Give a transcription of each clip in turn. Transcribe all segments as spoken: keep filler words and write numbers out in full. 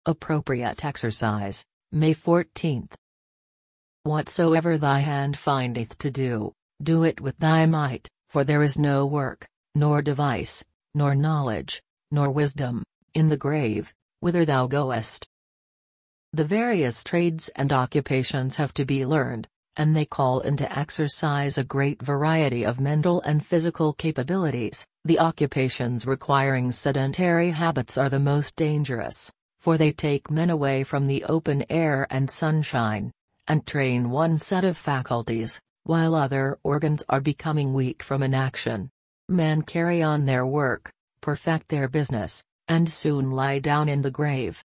Appropriate exercise, May fourteenth. Whatsoever thy hand findeth to do, do it with thy might, for there is no work, nor device, nor knowledge, nor wisdom, in the grave, whither thou goest. The various trades and occupations have to be learned, and they call into exercise a great variety of mental and physical capabilities. The occupations requiring sedentary habits are the most dangerous, for they take men away from the open air and sunshine, and train one set of faculties, while other organs are becoming weak from inaction. Men carry on their work, perfect their business, and soon lie down in the grave.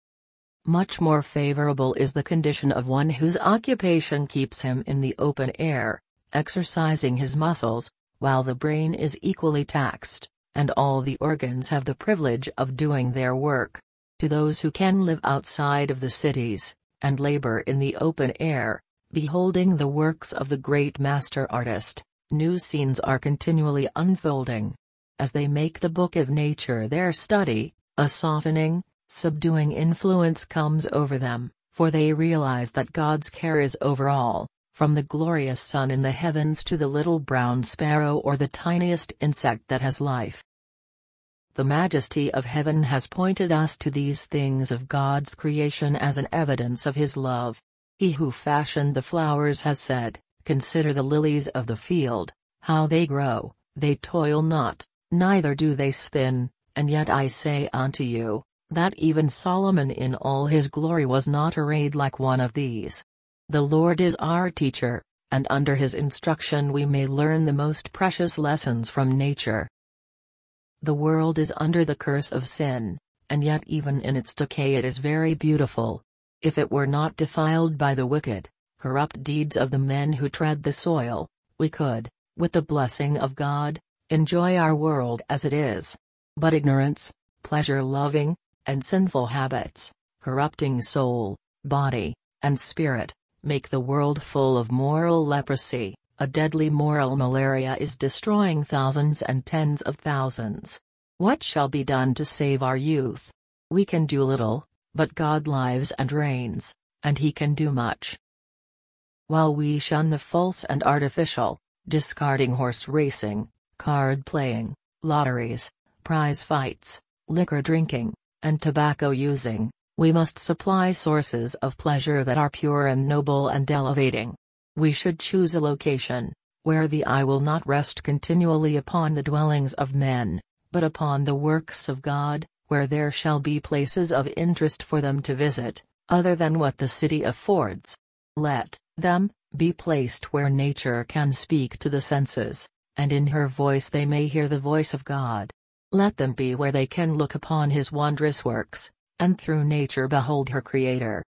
Much more favorable is the condition of one whose occupation keeps him in the open air, exercising his muscles, while the brain is equally taxed, and all the organs have the privilege of doing their work. To those who can live outside of the cities, and labor in the open air, beholding the works of the great master artist, new scenes are continually unfolding. As they make the book of nature their study, a softening, subduing influence comes over them, for they realize that God's care is over all, from the glorious sun in the heavens to the little brown sparrow or the tiniest insect that has life. The majesty of heaven has pointed us to these things of God's creation as an evidence of His love. He who fashioned the flowers has said, "Consider the lilies of the field, how they grow, they toil not, neither do they spin, and yet I say unto you, that even Solomon in all his glory was not arrayed like one of these." The Lord is our teacher, and under His instruction we may learn the most precious lessons from nature. The world is under the curse of sin, and yet even in its decay it is very beautiful. If it were not defiled by the wicked, corrupt deeds of the men who tread the soil, we could, with the blessing of God, enjoy our world as it is. But ignorance, pleasure-loving, and sinful habits, corrupting soul, body, and spirit, make the world full of moral leprosy. A deadly moral malaria is destroying thousands and tens of thousands. What shall be done to save our youth? We can do little, but God lives and reigns, and He can do much. While we shun the false and artificial, discarding horse racing, card playing, lotteries, prize fights, liquor drinking, and tobacco using, we must supply sources of pleasure that are pure and noble and elevating. We should choose a location, where the eye will not rest continually upon the dwellings of men, but upon the works of God, where there shall be places of interest for them to visit, other than what the city affords. Let them be placed where nature can speak to the senses, and in her voice they may hear the voice of God. Let them be where they can look upon His wondrous works, and through nature behold her Creator.